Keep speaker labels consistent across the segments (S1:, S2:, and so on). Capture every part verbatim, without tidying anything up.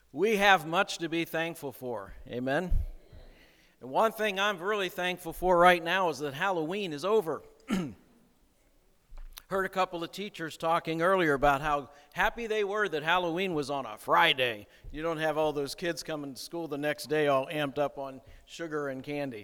S1: We have much to be thankful for. Amen? And one thing I'm really thankful for right now is that Halloween is over. Heard a couple of teachers talking earlier about how happy they were that Halloween was on a Friday. You don't have all those kids coming to school the next day all amped up on sugar and candy.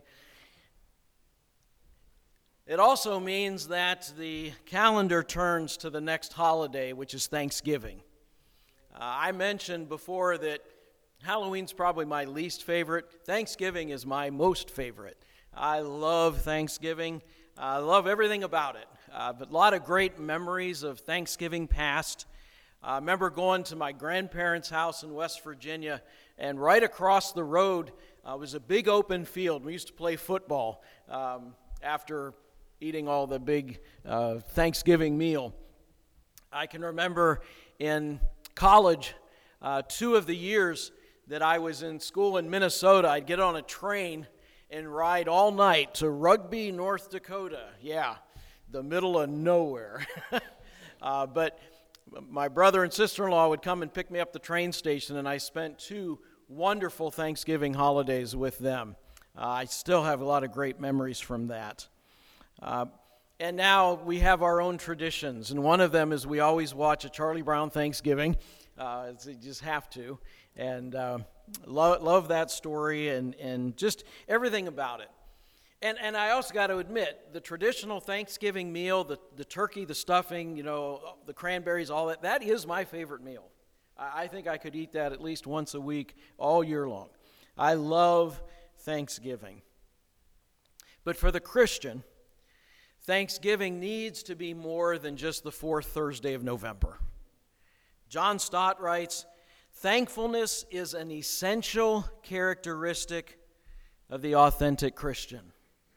S1: It also means that the calendar turns to the next holiday, which is Thanksgiving. Uh, I mentioned before that Halloween's probably my least favorite. Thanksgiving is my most favorite. I love Thanksgiving. I love everything about it. Uh, but a lot of great memories of Thanksgiving past. I remember going to my grandparents' house in West Virginia, and right across the road uh, was a big open field. We used to play football um, after eating all the big uh, Thanksgiving meal. I can remember in college, uh, two of the years that I was in school in Minnesota, I'd get on a train and ride all night to Rugby, North Dakota. Yeah, the middle of nowhere. uh, but my brother and sister-in-law would come and pick me up at the train station, and I spent two wonderful Thanksgiving holidays with them. Uh, I still have a lot of great memories from that. Uh, and now we have our own traditions, and one of them is we always watch a Charlie Brown Thanksgiving. Uh, you just have to, and uh, love love that story and, and just everything about it. And and I also got to admit, the traditional Thanksgiving meal, the, the turkey, the stuffing, you know, the cranberries, all that, that is my favorite meal. I, I think I could eat that at least once a week all year long. I love Thanksgiving. But for the Christian, Thanksgiving needs to be more than just the fourth Thursday of November. John Stott writes, "Thankfulness is an essential characteristic of the authentic Christian."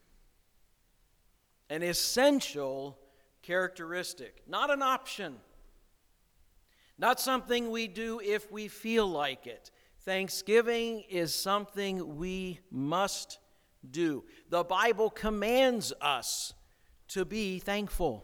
S1: An essential characteristic, not an option. Not something we do if we feel like it. Thanksgiving is something we must do. The Bible commands us to be thankful.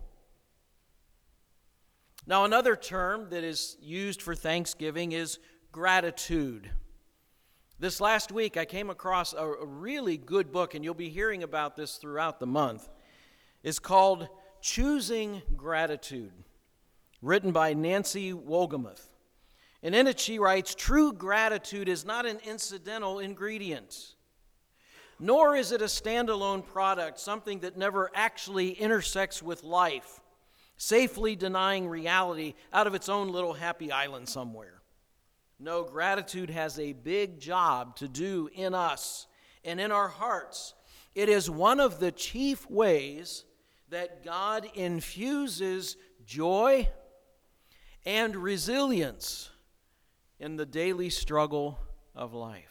S1: Now, another term that is used for Thanksgiving is gratitude. This last week, I came across a, a really good book, and you'll be hearing about this throughout the month. It's called Choosing Gratitude, written by Nancy Wolgemuth. And in it, she writes, "True gratitude is not an incidental ingredient, nor is it a standalone product, something that never actually intersects with life, safely denying reality out of its own little happy island somewhere. No, gratitude has a big job to do in us and in our hearts. It is one of the chief ways that God infuses joy and resilience in the daily struggle of life."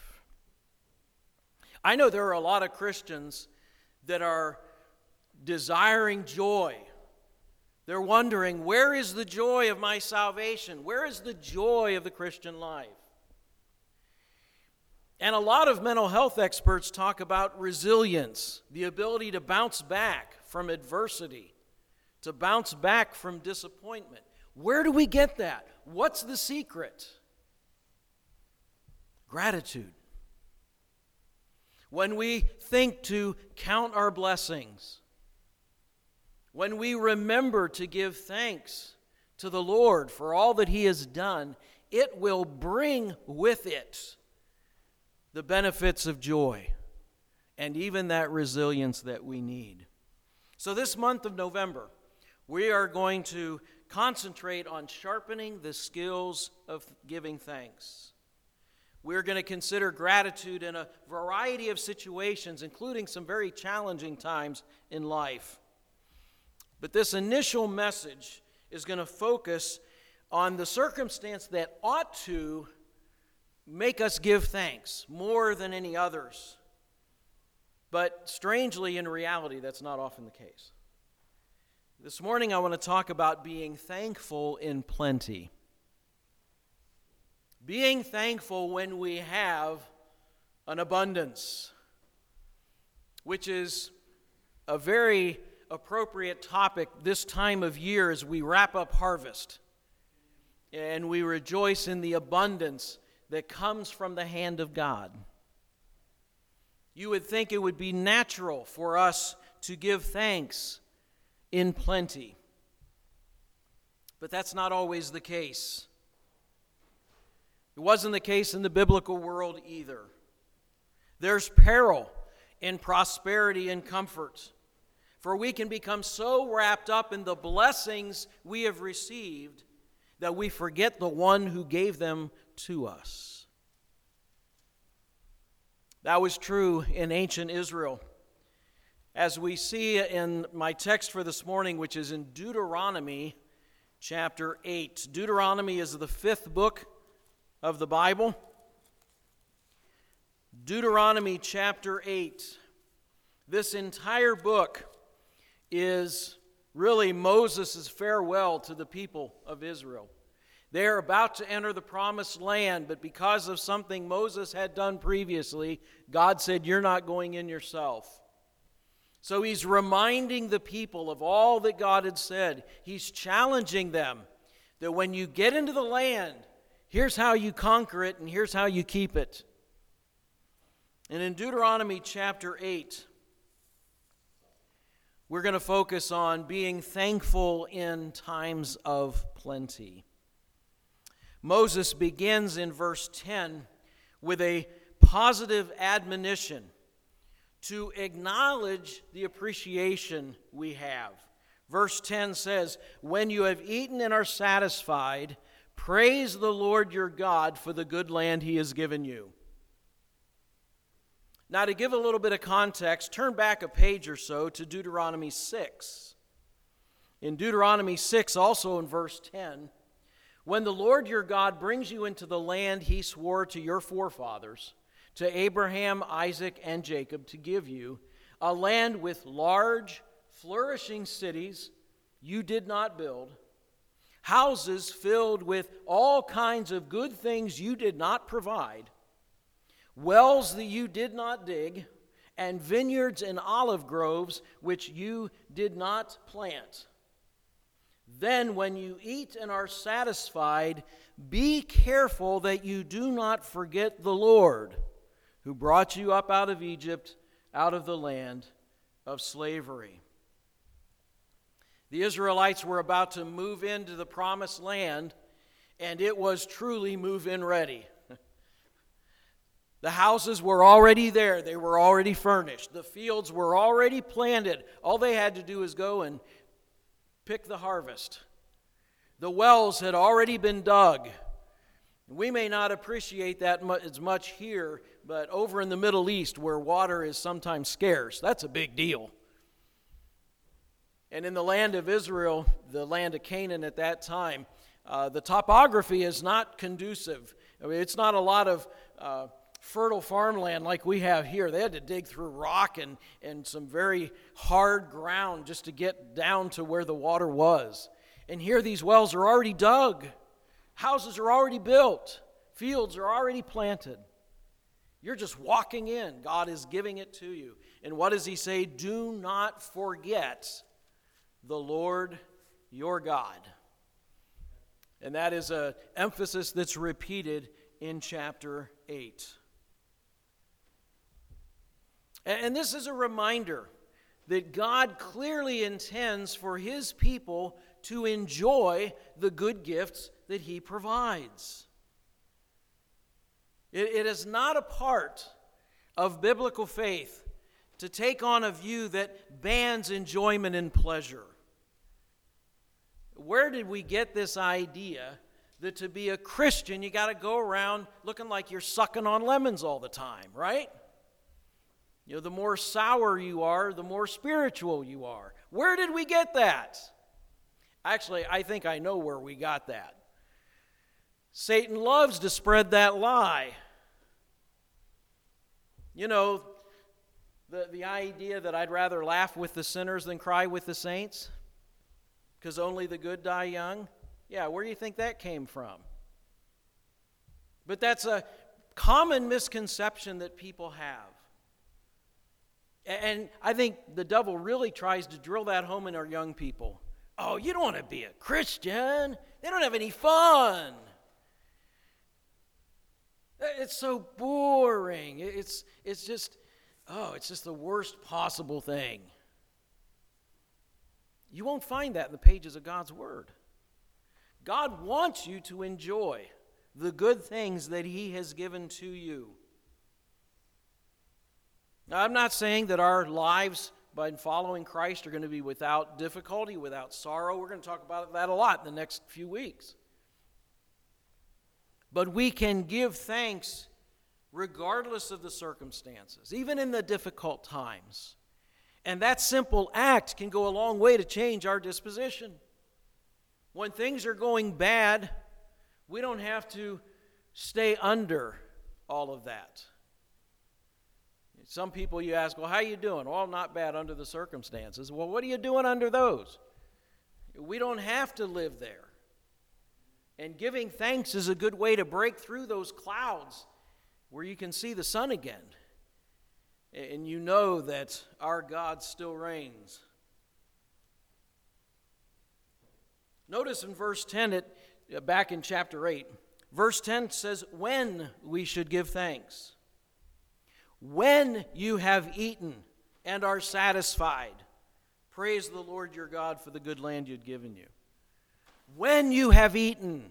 S1: I know there are a lot of Christians that are desiring joy. They're wondering, where is the joy of my salvation? Where is the joy of the Christian life? And a lot of mental health experts talk about resilience, the ability to bounce back from adversity, to bounce back from disappointment. Where do we get that? What's the secret? Gratitude. When we think to count our blessings, when we remember to give thanks to the Lord for all that He has done, it will bring with it the benefits of joy and even that resilience that we need. So this month of November, we are going to concentrate on sharpening the skills of giving thanks. We're going to consider gratitude in a variety of situations, including some very challenging times in life. But this initial message is going to focus on the circumstance that ought to make us give thanks more than any others. But strangely, in reality, that's not often the case. This morning, I want to talk about being thankful in plenty. Being thankful when we have an abundance, which is a very appropriate topic this time of year as we wrap up harvest and we rejoice in the abundance that comes from the hand of God. You would think it would be natural for us to give thanks in plenty. But that's not always the case. It wasn't the case in the biblical world either. There's peril in prosperity and comfort, for we can become so wrapped up in the blessings we have received that we forget the one who gave them to us. That was true in ancient Israel. As we see in my text for this morning, which is in Deuteronomy chapter eight. Deuteronomy is the fifth book of the Bible. Deuteronomy chapter eight. This entire book is really Moses' farewell to the people of Israel. They are about to enter the promised land, but because of something Moses had done previously, God said, "You're not going in yourself." So he's reminding the people of all that God had said. He's challenging them that when you get into the land, here's how you conquer it and here's how you keep it. And in Deuteronomy chapter eight, we're going to focus on being thankful in times of plenty. Moses begins in verse ten with a positive admonition to acknowledge the appreciation we have. Verse ten says, "When you have eaten and are satisfied, praise the Lord your God for the good land he has given you." Now, to give a little bit of context, turn back a page or so to Deuteronomy six. In Deuteronomy six, also in verse ten, "When the Lord your God brings you into the land he swore to your forefathers, to Abraham, Isaac, and Jacob, to give you, a land with large, flourishing cities you did not build, houses filled with all kinds of good things you did not provide, wells that you did not dig, and vineyards and olive groves which you did not plant. Then when you eat and are satisfied, be careful that you do not forget the Lord, who brought you up out of Egypt, out of the land of slavery." The Israelites were about to move into the promised land, and it was truly move-in ready. The houses were already there. They were already furnished. The fields were already planted. All they had to do was go and pick the harvest. The wells had already been dug. We may not appreciate that as much here, but over in the Middle East, where water is sometimes scarce, that's a big deal. And in the land of Israel, the land of Canaan at that time, uh, the topography is not conducive. I mean, it's not a lot of uh, fertile farmland like we have here. They had to dig through rock and, and some very hard ground just to get down to where the water was. And here these wells are already dug. Houses are already built. Fields are already planted. You're just walking in. God is giving it to you. And what does he say? Do not forget the Lord your God. And that is an emphasis that's repeated in chapter eight. And this is a reminder that God clearly intends for his people to enjoy the good gifts that he provides. It, it is not a part of biblical faith to take on a view that bans enjoyment and pleasure. Where did we get this idea that to be a Christian, you got to go around looking like you're sucking on lemons all the time, right? You know, the more sour you are, the more spiritual you are. Where did we get that? Actually, I think I know where we got that. Satan loves to spread that lie. You know, the, the idea that I'd rather laugh with the sinners than cry with the saints, because only the good die young. Yeah, where do you think that came from? But that's a common misconception that people have. And I think the devil really tries to drill that home in our young people. Oh, you don't want to be a Christian. They don't have any fun. It's so boring. It's, it's just, oh, it's just the worst possible thing. You won't find that in the pages of God's Word. God wants you to enjoy the good things that He has given to you. Now, I'm not saying that our lives by following Christ are going to be without difficulty, without sorrow. We're going to talk about that a lot in the next few weeks. But we can give thanks regardless of the circumstances, even in the difficult times. And that simple act can go a long way to change our disposition. When things are going bad, we don't have to stay under all of that. Some people you ask, well, how are you doing? Well, not bad under the circumstances. Well, what are you doing under those? We don't have to live there. And giving thanks is a good way to break through those clouds where you can see the sun again. And you know that our God still reigns. Notice in verse ten, it, back in chapter eight, verse ten says, when we should give thanks. When you have eaten and are satisfied, praise the Lord your God for the good land you'd given you. When you have eaten.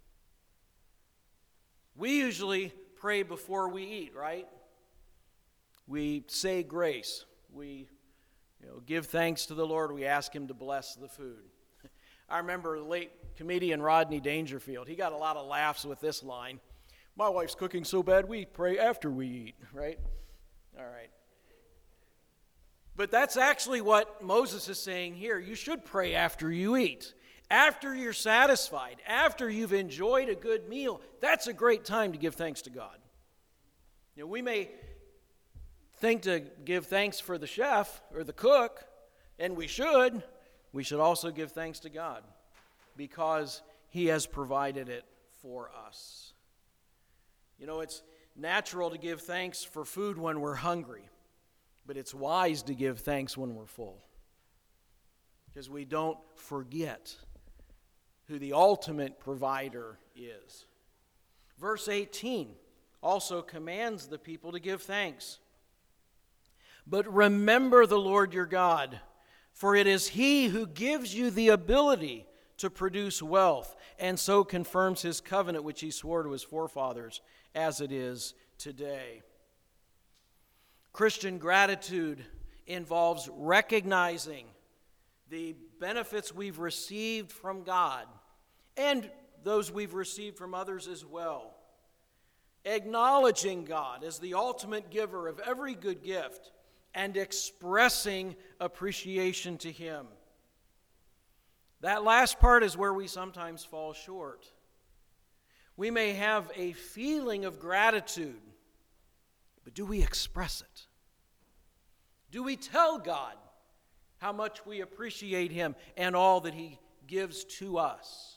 S1: We usually pray before we eat, right? We say grace. We you know, give thanks to the Lord. We ask Him to bless the food. I remember the late comedian Rodney Dangerfield. He got a lot of laughs with this line. My wife's cooking so bad we pray after we eat, right? All right. But that's actually what Moses is saying here. You should pray after you eat. After you're satisfied, after you've enjoyed a good meal, that's a great time to give thanks to God. You know, we may think to give thanks for the chef or the cook, and we should. We should also give thanks to God because He has provided it for us. You know, it's natural to give thanks for food when we're hungry, but it's wise to give thanks when we're full because we don't forget who the ultimate provider is. Verse eighteen also commands the people to give thanks. But remember the Lord your God, for it is He who gives you the ability to produce wealth, and so confirms His covenant which He swore to His forefathers, as it is today. Christian gratitude involves recognizing the benefits we've received from God and those we've received from others as well. Acknowledging God as the ultimate giver of every good gift and expressing appreciation to Him. That last part is where we sometimes fall short. We may have a feeling of gratitude, but do we express it? Do we tell God how much we appreciate Him and all that He gives to us?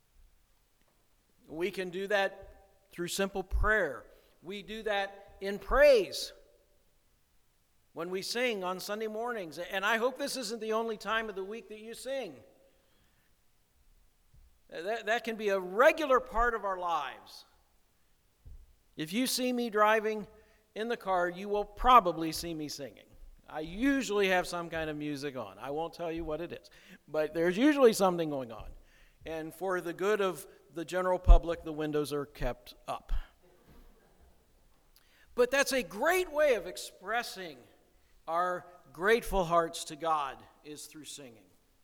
S1: We can do that through simple prayer. We do that in praise when we sing on Sunday mornings. And I hope this isn't the only time of the week that you sing. That, that can be a regular part of our lives. If you see me driving in the car, you will probably see me singing. I usually have some kind of music on. I won't tell you what it is, but there's usually something going on. And for the good of the general public, the windows are kept up. But that's a great way of expressing our grateful hearts to God, is through singing.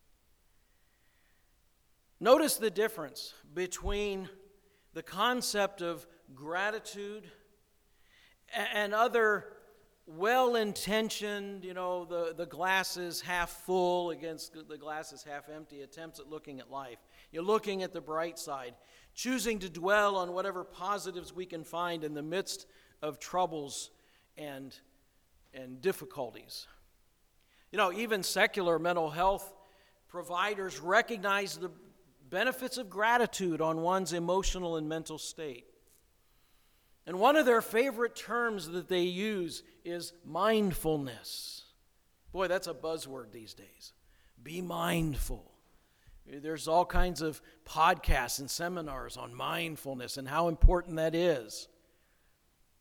S1: Notice the difference between the concept of gratitude and other well-intentioned, you know, the, the glass is half full against the glass is half empty attempts at looking at life. You're looking at the bright side, choosing to dwell on whatever positives we can find in the midst of troubles and, and difficulties. You know, even secular mental health providers recognize the benefits of gratitude on one's emotional and mental state. And one of their favorite terms that they use is mindfulness. Boy, that's a buzzword these days. Be mindful. There's all kinds of podcasts and seminars on mindfulness and how important that is.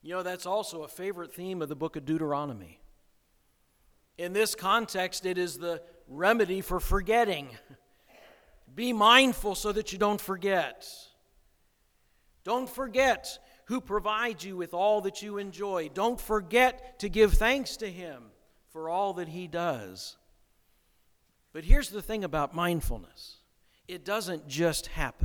S1: You know, that's also a favorite theme of the book of Deuteronomy. In this context, it is the remedy for forgetting. Be mindful so that you don't forget. Don't forget who provides you with all that you enjoy. Don't forget to give thanks to Him for all that He does. But here's the thing about mindfulness. It doesn't just happen.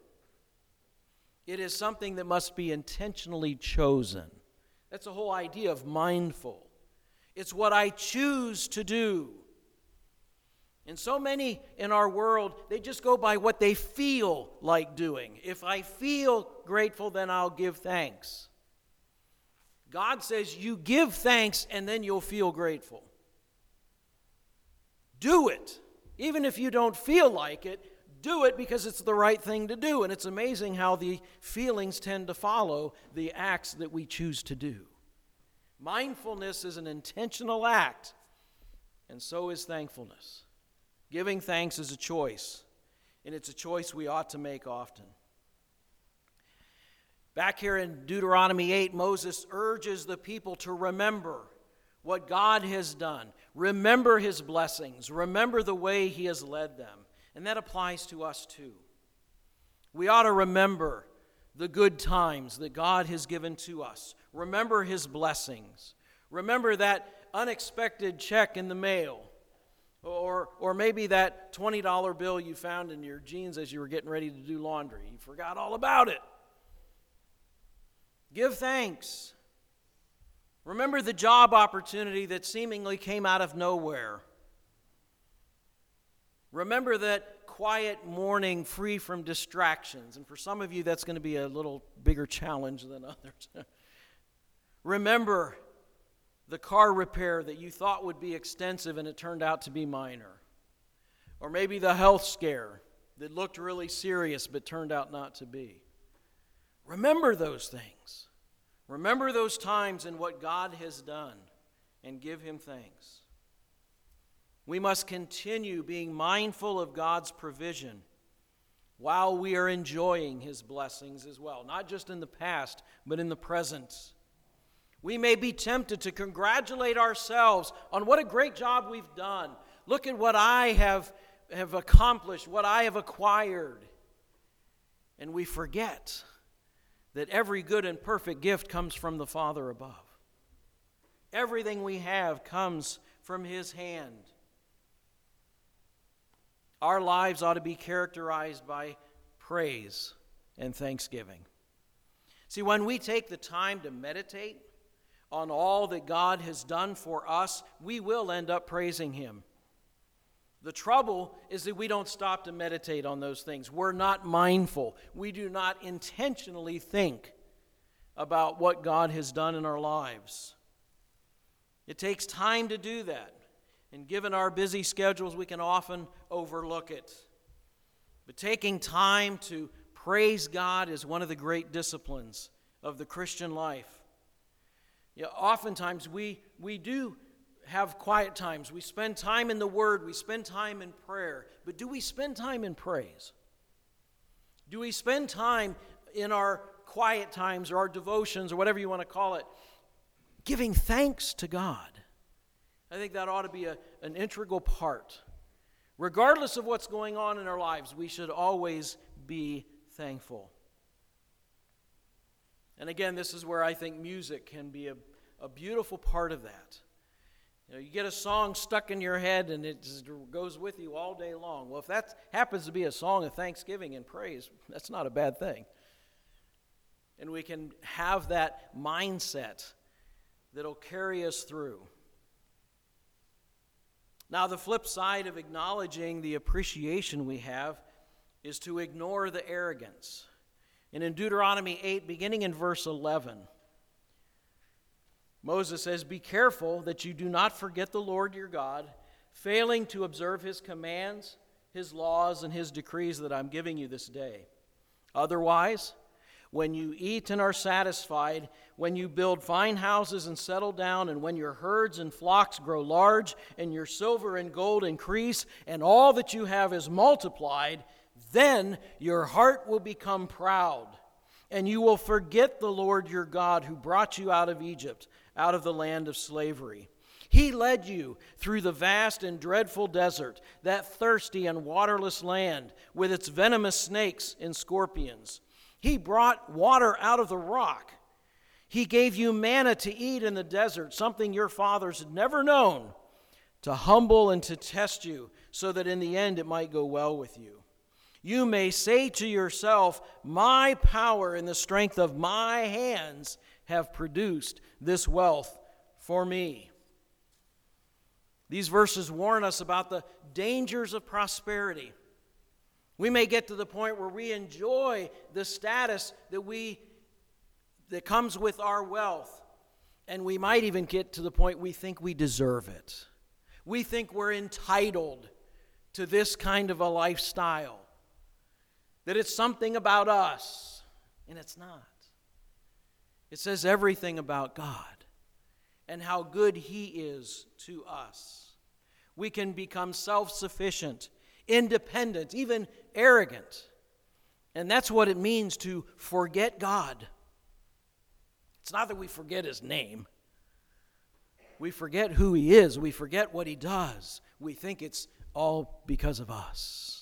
S1: It is something that must be intentionally chosen. That's the whole idea of mindful. It's what I choose to do. And so many in our world, they just go by what they feel like doing. If I feel grateful, then I'll give thanks. God says you give thanks and then you'll feel grateful. Do it. Even if you don't feel like it, do it because it's the right thing to do. And it's amazing how the feelings tend to follow the acts that we choose to do. Mindfulness is an intentional act, and so is thankfulness. Giving thanks is a choice, and it's a choice we ought to make often. Back here in Deuteronomy eight, Moses urges the people to remember what God has done. Remember His blessings. Remember the way He has led them. And that applies to us too. We ought to remember the good times that God has given to us. Remember His blessings. Remember that unexpected check in the mail. Or, or maybe that twenty dollar bill you found in your jeans as you were getting ready to do laundry. You forgot all about it. Give thanks. Remember the job opportunity that seemingly came out of nowhere. Remember that quiet morning free from distractions. And for some of you, that's going to be a little bigger challenge than others. Remember the car repair that you thought would be extensive and it turned out to be minor. Or maybe the health scare that looked really serious but turned out not to be. Remember those things. Remember those times and what God has done and give Him thanks. We must continue being mindful of God's provision while we are enjoying His blessings as well, not just in the past, but in the present. We may be tempted to congratulate ourselves on what a great job we've done. Look at what I have, have accomplished, what I have acquired. And we forget that every good and perfect gift comes from the Father above. Everything we have comes from His hand. Our lives ought to be characterized by praise and thanksgiving. See, when we take the time to meditate on all that God has done for us, we will end up praising Him. The trouble is that we don't stop to meditate on those things. We're not mindful. We do not intentionally think about what God has done in our lives. It takes time to do that. And given our busy schedules, we can often overlook it. But taking time to praise God is one of the great disciplines of the Christian life. You know, oftentimes we, we do have quiet times. We spend time in the Word. We spend time in prayer. But do we spend time in praise? Do we spend time in our quiet times or our devotions or whatever you want to call it, giving thanks to God? I think that ought to be a, an integral part. Regardless of what's going on in our lives, we should always be thankful. And again, this is where I think music can be a, a beautiful part of that. You know, you get a song stuck in your head and it just goes with you all day long. Well, if that happens to be a song of thanksgiving and praise, that's not a bad thing. And we can have that mindset that'll carry us through. Now, the flip side of acknowledging the appreciation we have is to ignore the arrogance. And in Deuteronomy eight, beginning in verse eleven, Moses says, "Be careful that you do not forget the Lord your God, failing to observe His commands, His laws, and His decrees that I'm giving you this day. Otherwise, when you eat and are satisfied, when you build fine houses and settle down, and when your herds and flocks grow large, and your silver and gold increase, and all that you have is multiplied, then your heart will become proud, and you will forget the Lord your God who brought you out of Egypt, out of the land of slavery. He led you through the vast and dreadful desert, that thirsty and waterless land with its venomous snakes and scorpions. He brought water out of the rock. He gave you manna to eat in the desert, something your fathers had never known, to humble and to test you, so that in the end it might go well with you. You may say to yourself, my power and the strength of my hands have produced this wealth for me. These verses warn us about the dangers of prosperity. We may get to the point where we enjoy the status that we that comes with our wealth, and we might even get to the point we think we deserve it. We think we're entitled to this kind of a lifestyle, that it's something about us, and it's not. It says everything about God and how good He is to us. We can become self-sufficient, independent, even arrogant. And that's what it means to forget God. It's not that we forget His name. We forget who He is. We forget what He does. We think it's all because of us.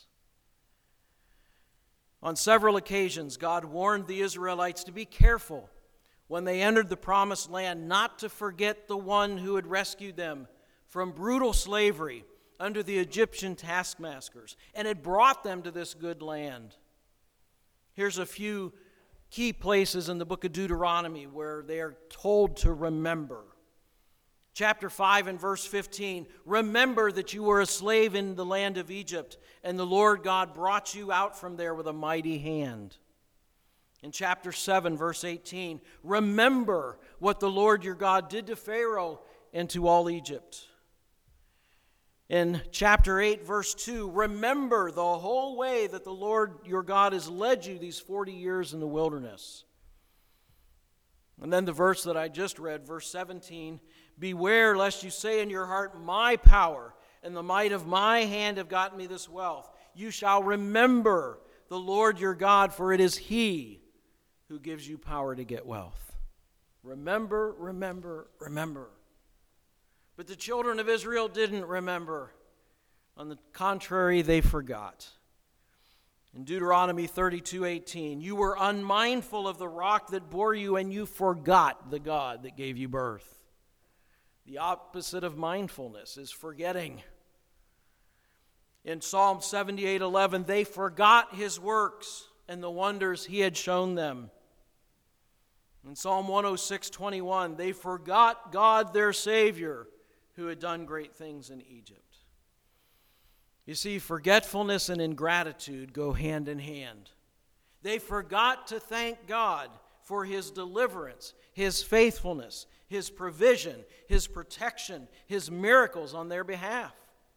S1: On several occasions, God warned the Israelites to be careful when they entered the promised land, not to forget the one who had rescued them from brutal slavery under the Egyptian taskmasters and had brought them to this good land. Here's a few key places in the book of Deuteronomy where they are told to remember. Chapter five and verse fifteen, remember that you were a slave in the land of Egypt, and the Lord God brought you out from there with a mighty hand. In chapter seven, verse eighteen, remember what the Lord your God did to Pharaoh and to all Egypt. In chapter eight, verse two, remember the whole way that the Lord your God has led you these forty years in the wilderness. And then the verse that I just read, verse seventeen, beware lest you say in your heart, my power and the might of my hand have gotten me this wealth. You shall remember the Lord your God, for it is He who gives you power to get wealth. Remember, remember, remember. But the children of Israel didn't remember. On the contrary, they forgot. In Deuteronomy thirty-two eighteen, you were unmindful of the rock that bore you, and you forgot the God that gave you birth. The opposite of mindfulness is forgetting. In Psalm seventy-eight eleven, they forgot His works and the wonders He had shown them. In Psalm one oh six twenty-one, they forgot God their Savior, who had done great things in Egypt. You see, forgetfulness and ingratitude go hand in hand. They forgot to thank God for His deliverance, His faithfulness, His provision, His protection, His miracles on their behalf.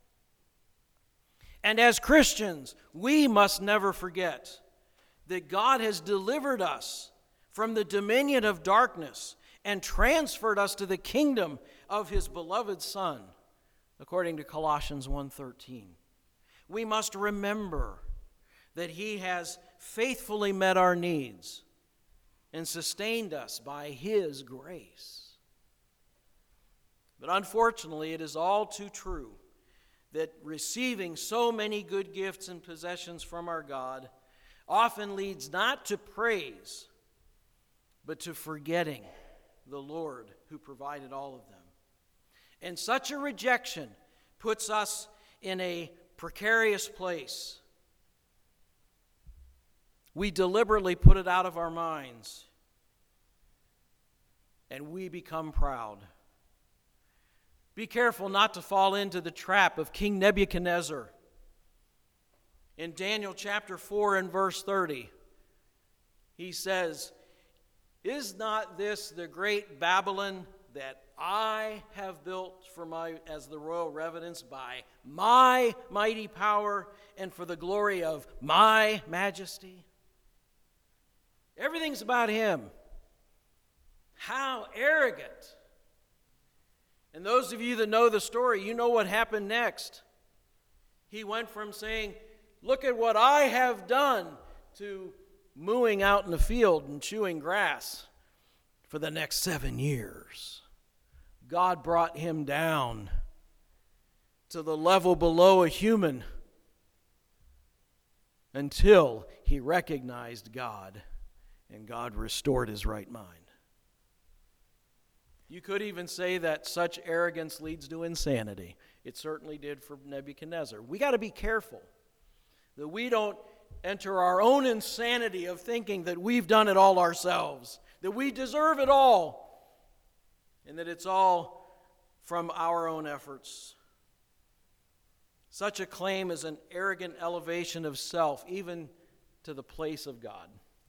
S1: And as Christians, we must never forget that God has delivered us from the dominion of darkness and transferred us to the kingdom of His beloved Son, according to Colossians one thirteen. We must remember that He has faithfully met our needs and sustained us by His grace. But unfortunately, it is all too true that receiving so many good gifts and possessions from our God often leads not to praise, but to forgetting the Lord who provided all of them. And such a rejection puts us in a precarious place. We deliberately put it out of our minds, and we become proud. Be careful not to fall into the trap of King Nebuchadnezzar. In Daniel chapter four and verse thirty, he says, is not this the great Babylon that I have built for my as the royal residence by my mighty power and for the glory of my majesty? Everything's about him. How arrogant. And those of you that know the story, you know what happened next. He went from saying, look at what I have done, to mooing out in the field and chewing grass for the next seven years. God brought him down to the level below a human until he recognized God and God restored his right mind. You could even say that such arrogance leads to insanity. It certainly did for Nebuchadnezzar. We got to be careful that we don't enter our own insanity of thinking that we've done it all ourselves, that we deserve it all, and that it's all from our own efforts. Such a claim is an arrogant elevation of self, even to the place of God.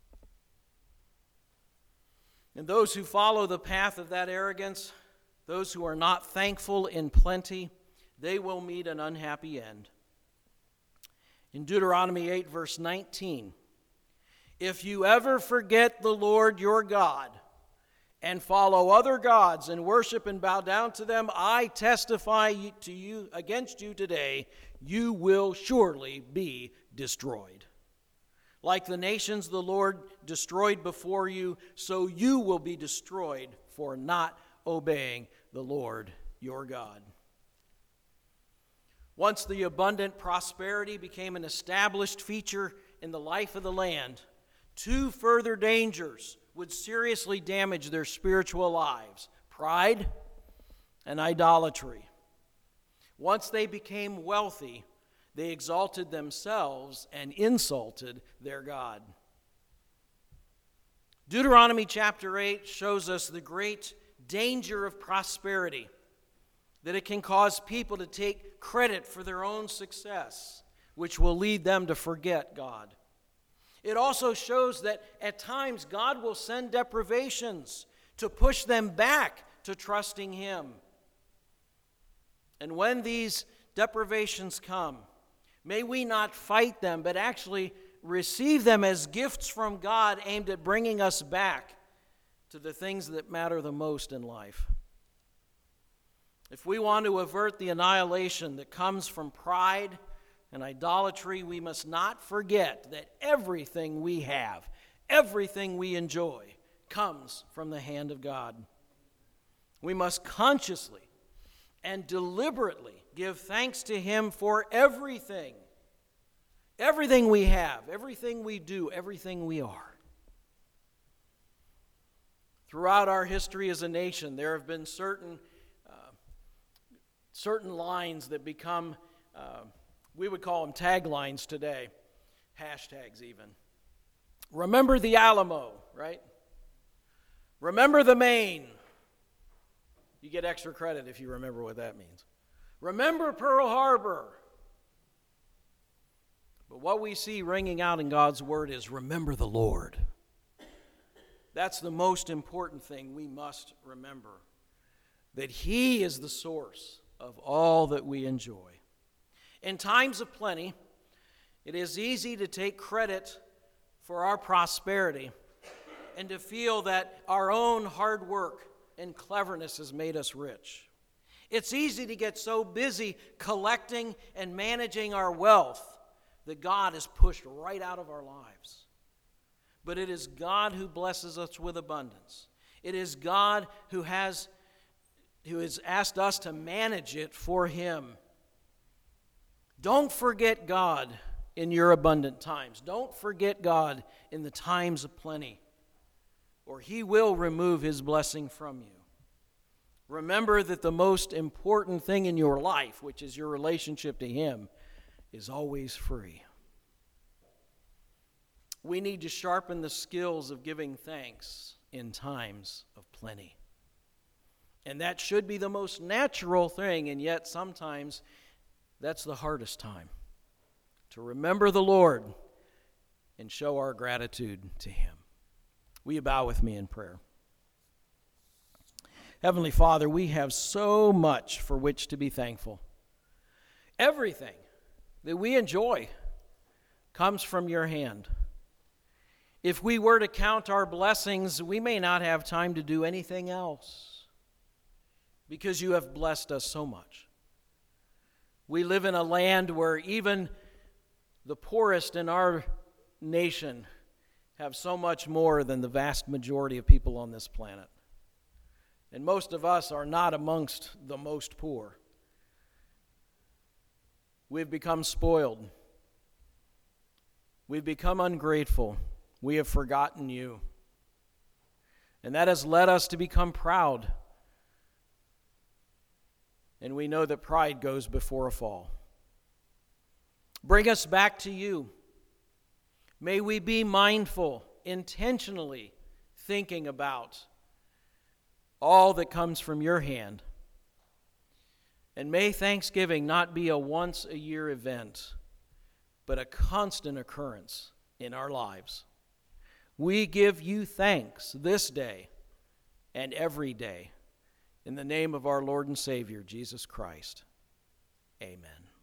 S1: And those who follow the path of that arrogance, those who are not thankful in plenty, they will meet an unhappy end. In Deuteronomy eight, verse nineteen, if you ever forget the Lord your God and follow other gods and worship and bow down to them, I testify to you against you today, you will surely be destroyed. Like the nations the Lord destroyed before you, so you will be destroyed for not obeying the Lord your God. Once the abundant prosperity became an established feature in the life of the land, two further dangers would seriously damage their spiritual lives: pride and idolatry. Once they became wealthy, they exalted themselves and insulted their God. Deuteronomy chapter eight shows us the great danger of prosperity, that it can cause people to take credit for their own success, which will lead them to forget God. It also shows that at times God will send deprivations to push them back to trusting Him. And when these deprivations come, may we not fight them, but actually receive them as gifts from God aimed at bringing us back to the things that matter the most in life. If we want to avert the annihilation that comes from pride and idolatry, we must not forget that everything we have, everything we enjoy, comes from the hand of God. We must consciously and deliberately give thanks to Him for everything. Everything we have, everything we do, everything we are. Throughout our history as a nation, there have been certain uh, certain lines that become, uh, we would call them taglines today, hashtags even. Remember the Alamo, right? Remember the Maine. You get extra credit if you remember what that means. Remember Pearl Harbor. But what we see ringing out in God's Word is remember the Lord. That's the most important thing we must remember, that He is the source of all that we enjoy. In times of plenty, it is easy to take credit for our prosperity and to feel that our own hard work and cleverness has made us rich. It's easy to get so busy collecting and managing our wealth that God is pushed right out of our lives. But it is God who blesses us with abundance. It is God who has, who has asked us to manage it for Him. Don't forget God in your abundant times. Don't forget God in the times of plenty, or He will remove His blessing from you. Remember that the most important thing in your life, which is your relationship to Him, is always free. We need to sharpen the skills of giving thanks in times of plenty. And that should be the most natural thing, and yet sometimes that's the hardest time. To remember the Lord and show our gratitude to Him. Will you bow with me in prayer? Heavenly Father, we have so much for which to be thankful. Everything that we enjoy comes from your hand. If we were to count our blessings, we may not have time to do anything else because you have blessed us so much. We live in a land where even the poorest in our nation have so much more than the vast majority of people on this planet. And most of us are not amongst the most poor. We've become spoiled. We've become ungrateful. We have forgotten you. And that has led us to become proud. And we know that pride goes before a fall. Bring us back to you. May we be mindful, intentionally thinking about all that comes from your hand. And may Thanksgiving not be a once-a-year event, but a constant occurrence in our lives. We give you thanks this day and every day. In the name of our Lord and Savior, Jesus Christ. Amen.